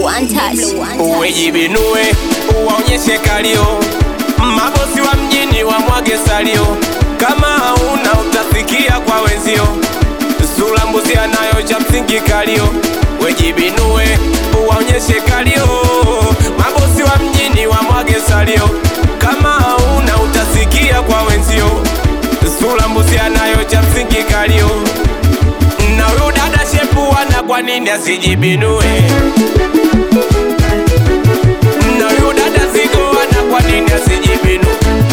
One touch. Uwejibinue, uwaonyeshe kalio, mabosi wa mjini wa mwage salio. Kama hauna utasikia kwa wenzio, sura mbuzi anayo cha msingi kalio. Wejibinue, uwaonyeshe kalio, mabosi wa mjini wa mwage salio. Kama hauna utasikia kwa wenzio, sura mbuzi anayo cha msingi kalio. Na huyu dada shepu wana kwa nini asijibinue? Na huyu dada zigo wana kwa nini asijibinue?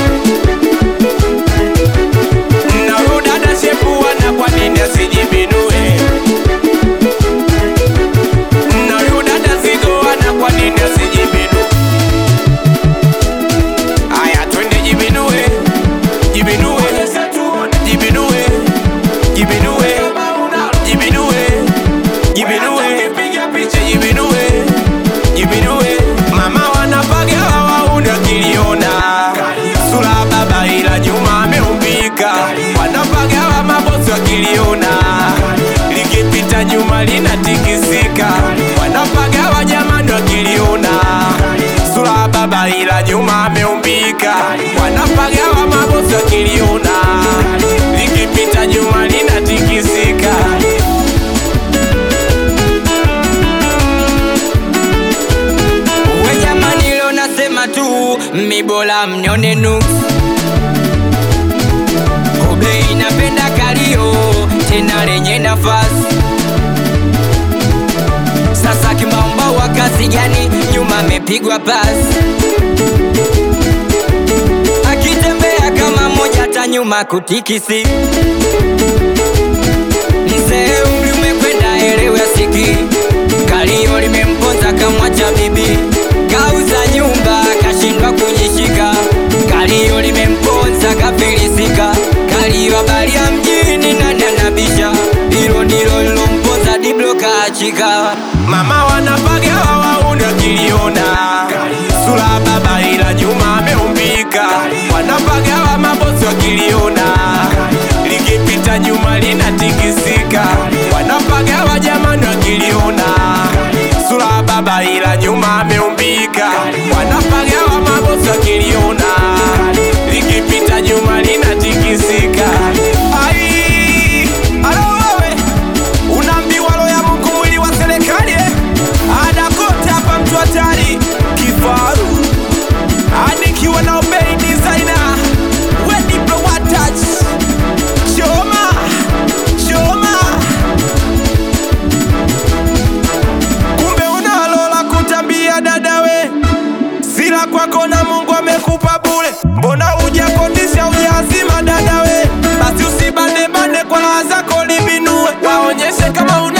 Na huyu dada shepu wana kwa nini asijibinue? Na huyu dada zigo wana kwa nini asijibinue? Aya twende jibinue, jibinue, jibinue, jibinue, jibinue, jibinue, jibinue, jibinue. Mama wanapaga wauna kiliona, sura baba ila nyuma ameumbika. Wanapaga wa mabosi wa kiliona, likipita nyuma linatikisika. Wanapaga wa jamani wa kiliona, sura baba ila nyuma ameumbika. Wanapaga wa mabosi wa kiliona, likipita nyuma linatikisika. Nasema tu mibola mnione nuks. Obe inapenda kalio tena lenye nafasi. Sasa kimamba wa kazi gani? Nyuma amepigwa pasi. Akitembea kama moja hata nyuma kutikisi. Mzee umri umekwenda elewe asiki. Kalio limemponza kamwacha bibi. Kauza nyumba kashindwa kujishika. Kalio limemponza kafilisika. Kalio habari ya mjini nani anabisha. Hilo ndilo lilomponza Diblo kaachika. Mama wanapaga wauna kiliona, sura baba ila nyuma ameumbika. Wanapaga wa mabosi wa kiliona, likipita nyuma linatikisika. Wanapaga wa jamani wa kiliona, sura baba ila nyuma ameumbika. Wanapaga wa mabosi wa kiliona, likipita nyuma linatikisika. Ai, alo wewe, unaambiwa roho ya Mungu mwili wa serikali. Adakote hapa mtu hatari, kifaru anikiwa na Obey designer. Wedi bro one touch. Choma, choma. Kumbe unalola kutambia dadawe, sila kwako na Mungu amekupa bure. Mbona hujakondisha ujazima dadawe? Basi usibande bande kwa raha zako libinue. Waonyeshe kama